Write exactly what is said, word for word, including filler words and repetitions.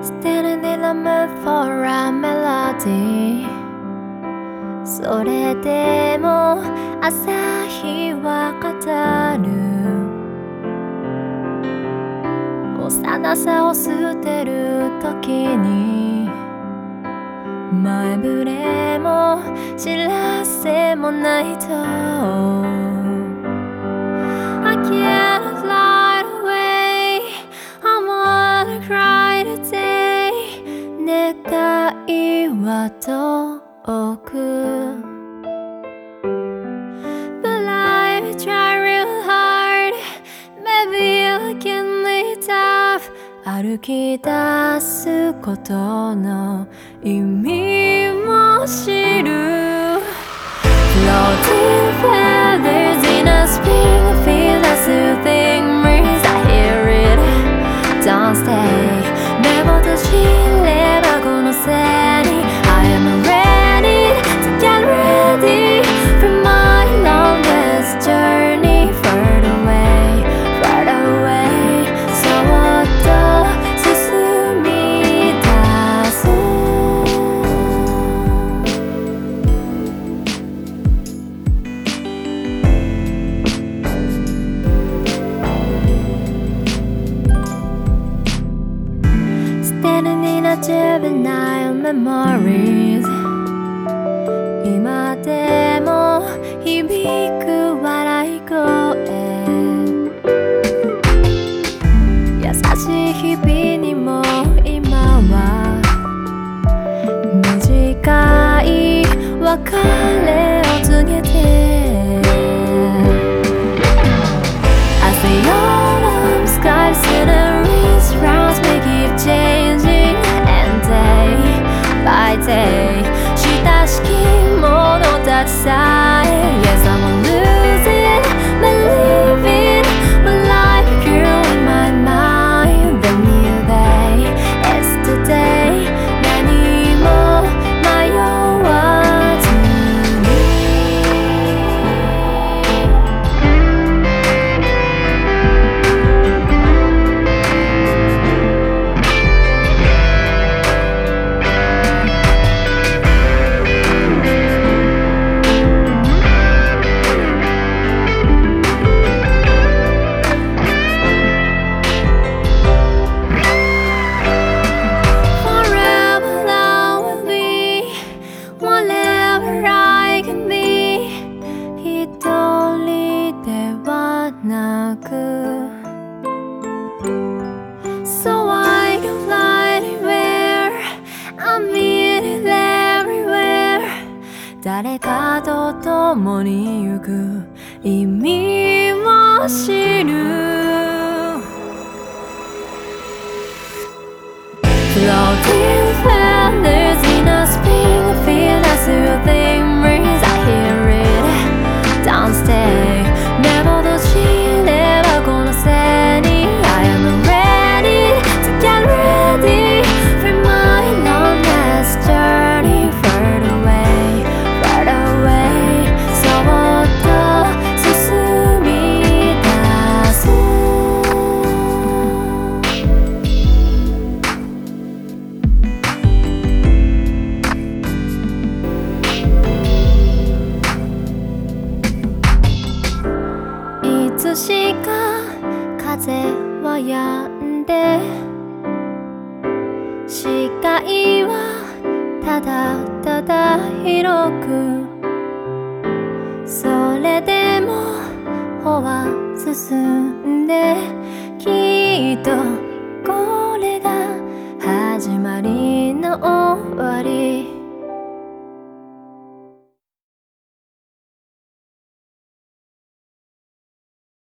Standing in the mood for a melody それでも朝日は語る幼さを捨てる時に前触れも知らせもないと I can't fly away I wanna cry today 願いは遠く But I will try real hard Maybe I can lead up 歩き出すことの意味も知る Floating feathers in a spring I feel a soothing breeze I hear it Don't stay 目を閉じればこのせいに I am ready to get ready For my longest journey Far away, far away そっと進み出すStanding in a juvenile memories 今でも響く笑い声優しい日々にも今は短い別れを告げて I see autumn skies sceneries rounds me keep changing and day by day 親しき者たちさえ Yes I'm losing believing my life grew in my mind The new day is today 何も迷わずに Forever I will be whatever I can be 一人ではなく So I can fly anywhere I mean it everywhere 誰かと共に行く意味を知る Floating feathers in a spring I feel a soothing breeze I hear it Don't stay 目を閉じればこのせいに I am ready to get ready For my longest journey Far away, far away そっと進み出すいつしか風は止んで視界はただただ広くそれでも歩は進んできっと